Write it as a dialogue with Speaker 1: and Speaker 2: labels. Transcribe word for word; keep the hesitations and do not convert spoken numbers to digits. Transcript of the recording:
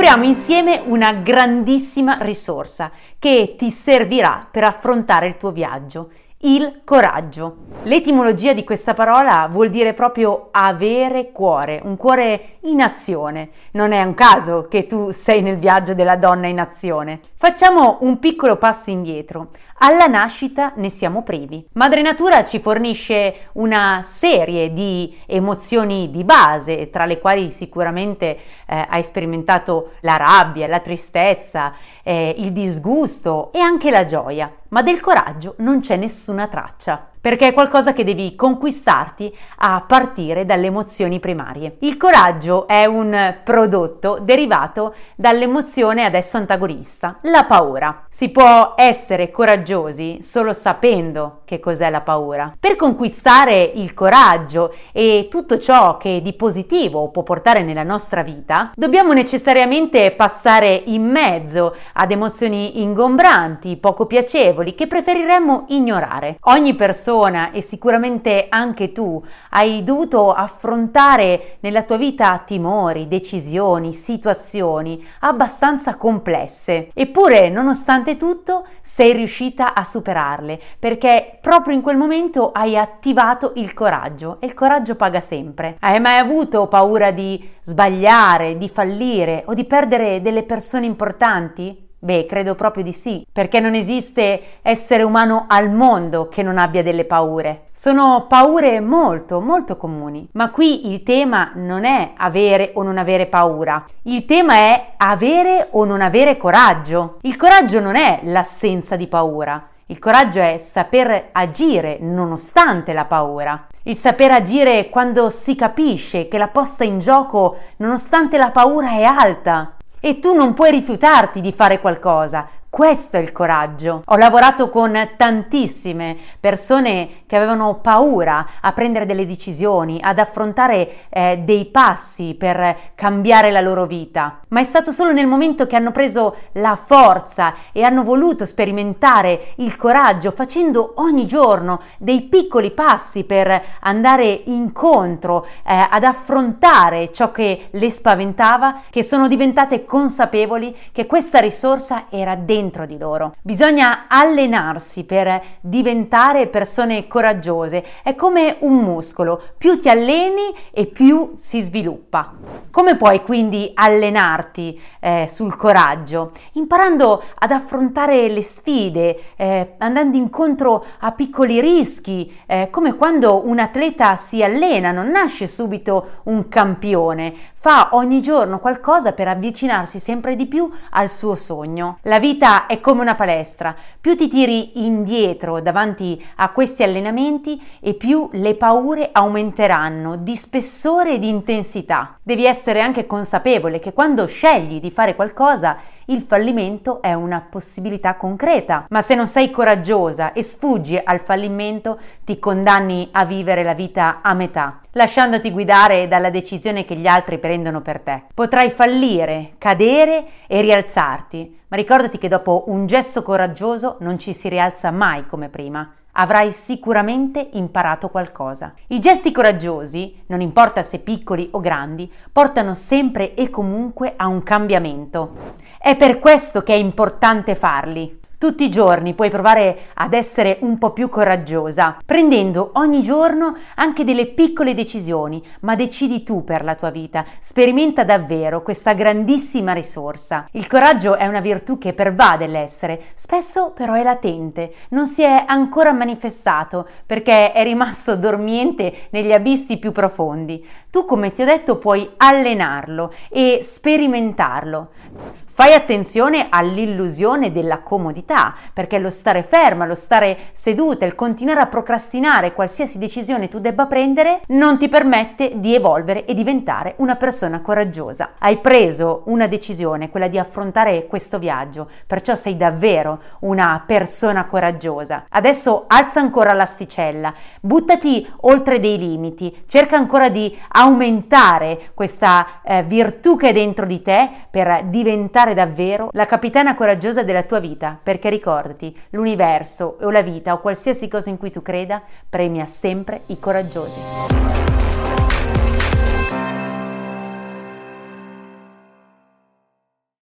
Speaker 1: Scopriamo insieme una grandissima risorsa che ti servirà per affrontare il tuo viaggio. Il coraggio. L'etimologia di questa parola vuol dire proprio avere cuore, un cuore in azione. Non è un caso che tu sei nel viaggio della donna in azione. Facciamo un piccolo passo indietro. Alla nascita ne siamo privi. Madre Natura ci fornisce una serie di emozioni di base, tra le quali sicuramente eh, hai sperimentato la rabbia, la tristezza, eh, il disgusto e anche la gioia. Ma del coraggio non c'è nessuna traccia, perché è qualcosa che devi conquistarti a partire dalle emozioni primarie. Il coraggio è un prodotto derivato dall'emozione adesso antagonista, la paura. Si può essere coraggiosi solo sapendo che cos'è la paura. Per conquistare il coraggio e tutto ciò che di positivo può portare nella nostra vita, dobbiamo necessariamente passare in mezzo ad emozioni ingombranti, poco piacevoli, che preferiremmo ignorare. Ogni persona, e sicuramente anche tu, hai dovuto affrontare nella tua vita timori, decisioni, situazioni abbastanza complesse. Eppure, nonostante tutto, sei riuscita a superarle, perché proprio in quel momento hai attivato il coraggio, e il coraggio paga sempre. Hai mai avuto paura di sbagliare, di fallire o di perdere delle persone importanti? Beh, credo proprio di sì, perché non esiste essere umano al mondo che non abbia delle paure. Sono paure molto, molto comuni, ma qui il tema non è avere o non avere paura. Il tema è avere o non avere coraggio. Il coraggio non è l'assenza di paura. Il coraggio è saper agire nonostante la paura. Il saper agire quando si capisce che la posta in gioco, nonostante la paura, è alta. E tu non puoi rifiutarti di fare qualcosa. Questo è il coraggio. Ho lavorato con tantissime persone che avevano paura a prendere delle decisioni, ad affrontare eh, dei passi per cambiare la loro vita. Ma è stato solo nel momento che hanno preso la forza e hanno voluto sperimentare il coraggio, facendo ogni giorno dei piccoli passi per andare incontro eh, ad affrontare ciò che le spaventava, che sono diventate consapevoli che questa risorsa era dentro di loro. Bisogna allenarsi per diventare persone coraggiose. È come un muscolo, più ti alleni e più si sviluppa. Come puoi quindi allenarti eh, sul coraggio? Imparando ad affrontare le sfide, eh, andando incontro a piccoli rischi, eh, come quando un atleta si allena, non nasce subito un campione, fa ogni giorno qualcosa per avvicinarsi sempre di più al suo sogno. La vita è come una palestra, più ti tiri indietro davanti a questi allenamenti e più le paure aumenteranno di spessore e di intensità. Devi essere anche consapevole che quando scegli di fare qualcosa, il fallimento è una possibilità concreta, ma se non sei coraggiosa e sfuggi al fallimento, ti condanni a vivere la vita a metà, lasciandoti guidare dalla decisione che gli altri prendono per te. Potrai fallire, cadere e rialzarti, ma ricordati che dopo un gesto coraggioso non ci si rialza mai come prima. Avrai sicuramente imparato qualcosa. I gesti coraggiosi, non importa se piccoli o grandi, portano sempre e comunque a un cambiamento. È per questo che è importante farli. Tutti i giorni puoi provare ad essere un po' più coraggiosa, prendendo ogni giorno anche delle piccole decisioni, ma decidi tu per la tua vita. Sperimenta davvero questa grandissima risorsa. Il coraggio è una virtù che pervade l'essere, spesso però è latente, non si è ancora manifestato perché è rimasto dormiente negli abissi più profondi. Tu, come ti ho detto, puoi allenarlo e sperimentarlo. Fai attenzione all'illusione della comodità, perché lo stare ferma, lo stare seduta, il continuare a procrastinare qualsiasi decisione tu debba prendere non ti permette di evolvere e diventare una persona coraggiosa. Hai preso una decisione, quella di affrontare questo viaggio, perciò sei davvero una persona coraggiosa. Adesso alza ancora l'asticella, buttati oltre dei limiti, cerca ancora di aumentare questa eh, virtù che è dentro di te per diventare davvero la capitana coraggiosa della tua vita, perché ricordati, l'universo o la vita o qualsiasi cosa in cui tu creda premia sempre i coraggiosi.